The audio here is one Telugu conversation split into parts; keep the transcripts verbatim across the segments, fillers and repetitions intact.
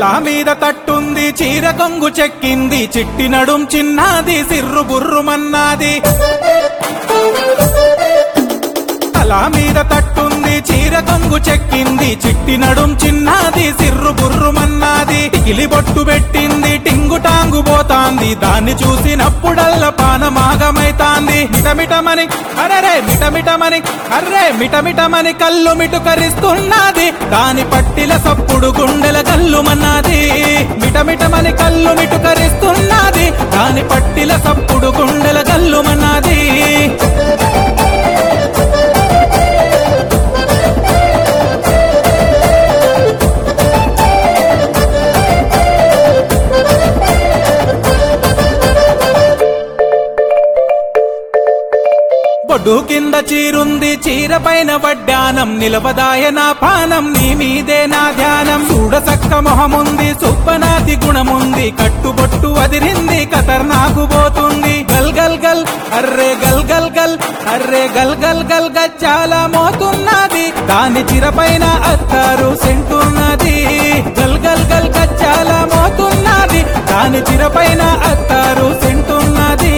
తల మీద తట్టుంది చీర కొంగు చెక్కింది చిట్టి నడుం చిన్నది సిర్రు బుర్రుమన్నది తల మీద తట్టుంది చీర కొంగు చెక్కింది చిట్టి నడుం చిన్నది సిర్రు బుర్రుమన్నది టికిలి బొట్టు పెట్టింది టింగు టాంగు పోతాంది దాన్ని చూసినప్పుడల్లా పానమాగమైతాంది మిటమిటమని అరరే మిటమిటమని అర్రే మిటమిటమని కళ్ళు మిటుకరిస్తున్నది దాని పట్టిల సప్పుడు గుండెల కల్లుమన్నది మిటమిటమని కళ్ళు మిటుకరిస్తున్నది దాని పట్టిల సప్పుడు గుండెల కల్లుమన్నది బొడ్డు కింద చీరుంది చీర పైన వడ్డానం నిలవదాయ నా పానం నీ మీదే నా ధ్యానం చూడసక్క మొహముంది సుప్పనాతి గుణముంది కట్టుబొట్టు అదిరింది ఖతర్నాకు పోతుంది గల్ గల్ గల్ అర్రే గల్ గల్ గల్ అర్రే గల్ గల్ గల్ గచ్చాల మోతున్నది దాని చీర పైన అత్తారు సెంటున్నది గల్ గల్ గల్ గచ్చాల మోతున్నది దాని చీర పైన అత్తారు సెంటున్నది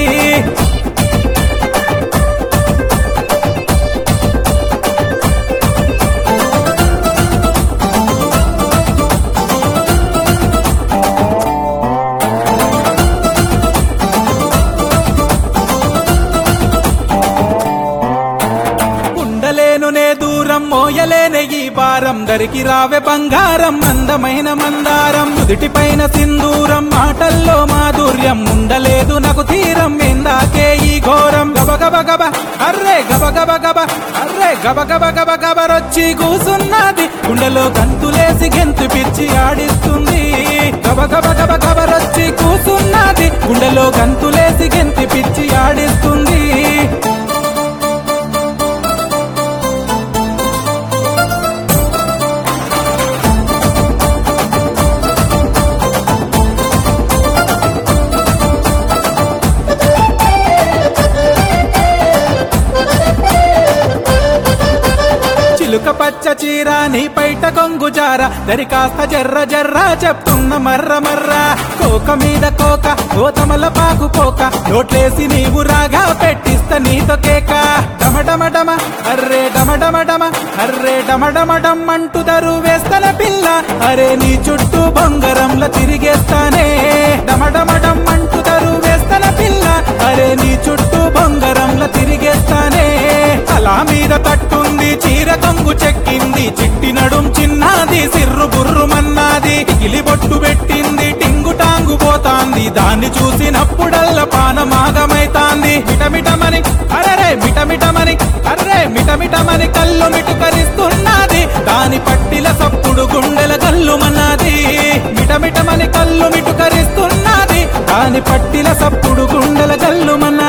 దూరం మోయలేనే ఈ భారం దరికి రావే బంగారం అందమైన మందారం నుదిటి పైన సింధూరం మాటల్లో మాధుర్యం ఉండలేదు నాకు తీరం ఎందాకే ఈ ఘోరం గబగబ గబ అర్రే గబగబ గబ అర్రే గబగబ గబ గబరొచ్చి కూసున్నది గుండెలో గంతులేసి గెంతు పిచ్చి ఆడిస్తుంది గబగబ గబ గబరొచ్చి కూసున్నది గుండెలో గంతులేసి గెంతు పిచ్చి ఆడిస్తుంది చిలుక పచ్చ చీర నీ పైట కొంగు జార దరికాస్త జర్ర జర్ర చెప్తున్న మర్ర మర్ర కోక మీద కోక గోతమల పాకు కోక నోట్లేసి నీవు రాగా పెట్టిస్తా నీతో కేక డమడమడమ అర్రే డమడమడమ అర్రే డమడమడం అంటూ దరు వేస్తన పిల్ల అరే నీ చుట్టూ బొంగరంలా తిరిగేస్తానే డమడమడం అంటూ దరు వేస్తన పిల్ల అరే నీ చుట్టూ బొంగరంలా తిరిగేస్తానే తల మీద తట్టుంది చీర కొంగు చెక్కింది చిట్టి నడుం చిన్నది సిర్రు బుర్రుమన్నది టికిలి బొట్టు పెట్టింది టింగు టాంగు పోతాంది దాన్ని చూసినప్పుడల్లా పానమాగమైతాంది మిటమిటమని అరరే మిటమిటమని అర్రే మిటమిటమని కళ్ళు మిటుకరిస్తున్నది దాని పట్టిల సప్పుడు గుండెల కల్లుమన్నది మిటమిటమని కళ్ళు మిటుకరిస్తున్నది దాని పట్టిల సప్పుడు గుండెల కల్లుమన్నది